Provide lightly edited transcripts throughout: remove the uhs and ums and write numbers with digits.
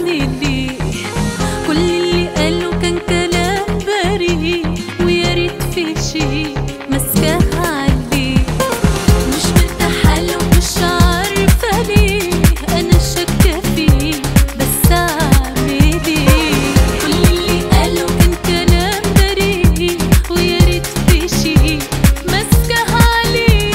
أعمل إيه؟ كل اللي قاله كان كلام بريء، ويا ريت في شي ماسكاه عليه. مش مرتاحة له مش عارفة ليه، أنا شاكة فيه بس أعمل إيه؟ كل اللي قاله كان كلام بريء، ويا ريت في شي ماسكاه عليه.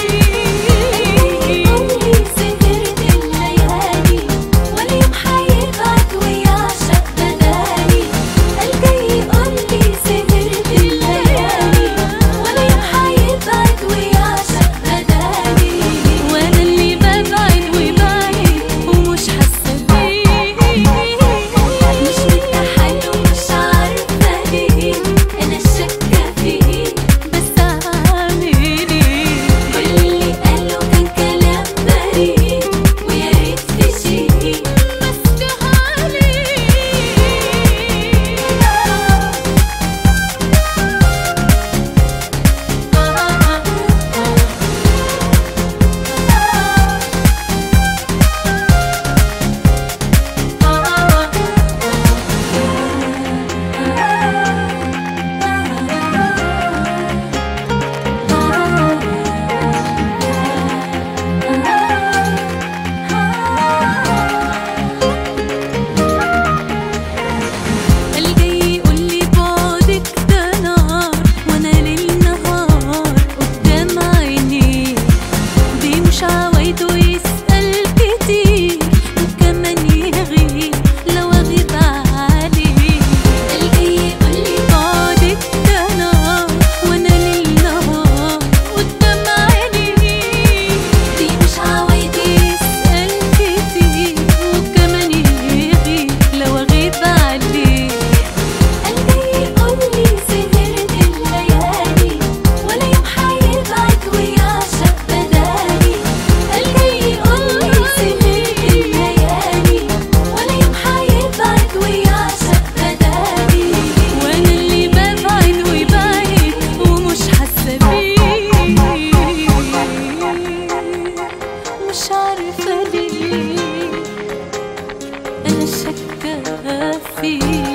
قولي سهرت الليالي ولا يوم حيبعد ويعشق بدالي. قال جاي يقولي سهرت الليالي ولا يوم حيبعد ويعشق بدالي. وأنا اللي ببعد وبعيد ومش حاسة بيه. مش مرتاحة له مش عارفة ليه، أنا شاكة فيه بس أعمل إيه؟ كل اللي قاله كان كلام بريء، ويا ريت في شي ماسكاه عليه. قال جاي يقولي بعدك ده نار، وانا ليل نهار قدام عينيه. بيمشي عوايده ويسأل كتير، وكمان يغيب لو اغيب عليه. قال جاي يقولي بعدك ده نار، وانا ليل نهار قدام عينيه. مش عوايده يسأل كتير، وكمان يغيب لو اغيب عليه. قال جاي يقولي سهرت الليالي ولا يوم حيبعد ويعشق بدالي. قال جاي يقولي سهرت الليالي ولا يوم حيبعد ويعشق بدالي. وانا اللي ببعد وبعيد ومش حاسه بيه. مش عارفه ليه، انا شاكه فيه.